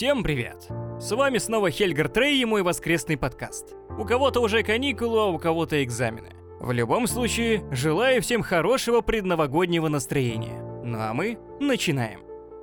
Всем привет! С вами снова Хельгар Трей и мой воскресный подкаст. У кого-то уже каникулы, а у кого-то экзамены. В любом случае, желаю всем хорошего предновогоднего настроения. Ну а мы начинаем.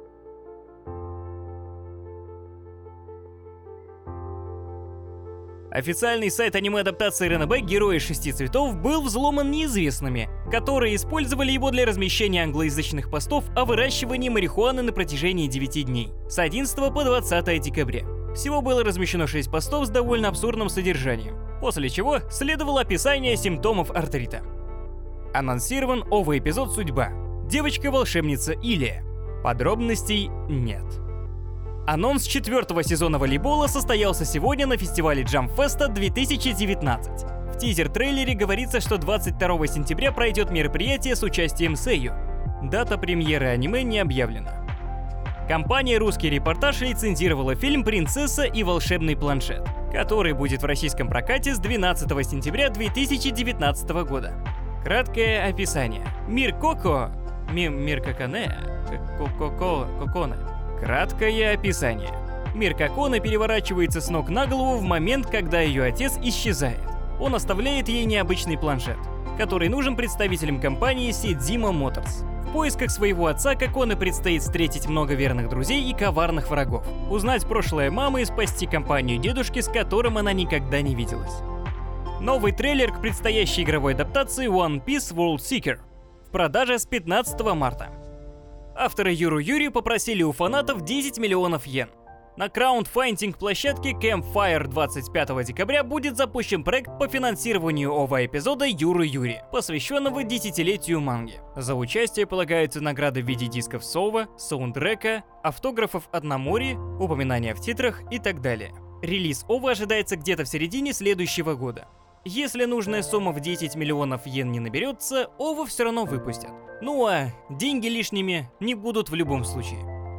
Официальный сайт аниме-адаптации РНБ «Герои шести цветов» был взломан неизвестными, которые использовали его для размещения англоязычных постов о выращивании марихуаны на протяжении 9 дней, с 11 по 20 декабря. Всего было размещено 6 постов с довольно абсурдным содержанием, после чего следовало описание симптомов артрита. Анонсирован ОВА-эпизод «Судьба». Девочка-волшебница Илия. Подробностей нет. Анонс 4-го сезона волейбола состоялся сегодня на фестивале Джампфеста 2019. В тизер-трейлере говорится, что 22 сентября пройдет мероприятие с участием Сэйю. Дата премьеры аниме не объявлена. Компания «Русский репортаж» лицензировала фильм «Принцесса и волшебный планшет», который будет в российском прокате с 12 сентября 2019 года. Краткое описание. Мир Коко... Мир Коконе... Коконе... Краткое описание. Мир Коконе переворачивается с ног на голову в момент, когда ее отец исчезает. Он оставляет ей необычный планшет, который нужен представителям компании Sedima Motors. В поисках своего отца Коконе предстоит встретить много верных друзей и коварных врагов, узнать прошлое мамы и спасти компанию дедушки, с которым она никогда не виделась. Новый трейлер к предстоящей игровой адаптации One Piece World Seeker в продаже с 15 марта. Авторы Юру Юри попросили у фанатов 10 миллионов йен. На краундфандинг-площадке Campfire 25 декабря будет запущен проект по финансированию ОВА-эпизода Юру Юри, посвященного десятилетию манги. За участие полагаются награды в виде дисков СОВА, саундтрека, автографов от Намори, упоминания в титрах и так далее. Релиз ОВА ожидается где-то в середине следующего года. Если нужная сумма в 10 миллионов йен не наберется, ОВА все равно выпустят. Ну а деньги лишними не будут в любом случае.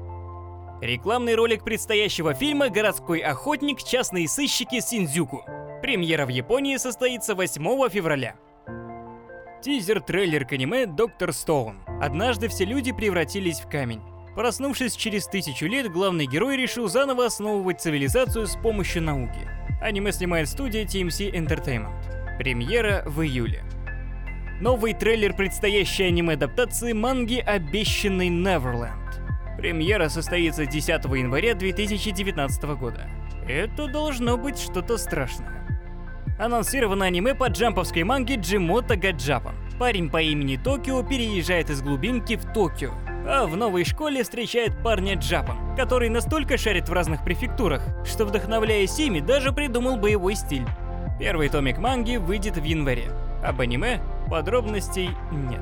Рекламный ролик предстоящего фильма «Городской охотник. Частные сыщики Синдзюку». Премьера в Японии состоится 8 февраля. Тизер-трейлер к аниме «Доктор Стоун». Однажды все люди превратились в камень. Проснувшись через 1000 лет, главный герой решил заново основывать цивилизацию с помощью науки. Аниме снимает студия TMC Entertainment. Премьера в июле. Новый трейлер предстоящей аниме-адаптации манги «Обещанный Неверленд». Премьера состоится 10 января 2019 года. Это должно быть что-то страшное. Анонсировано аниме по джамповской манге Джимото Гаджапан. Парень по имени Токио переезжает из глубинки в Токио, а в новой школе встречает парня Джапан, который настолько шарит в разных префектурах, что, вдохновляясь ими, даже придумал боевой стиль. Первый томик манги выйдет в январе. Об аниме подробностей нет.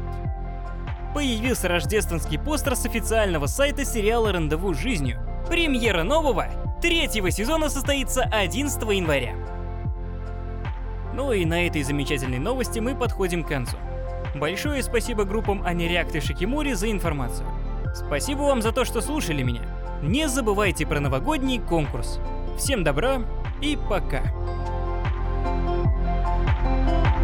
Появился рождественский постер с официального сайта сериала «Рандеву с жизнью». Премьера нового 3-го сезона состоится 11 января. Ну и на этой замечательной новости мы подходим к концу. Большое спасибо группам Аниреакт и Шикимори за информацию. Спасибо вам за то, что слушали меня. Не забывайте про новогодний конкурс. Всем добра и пока.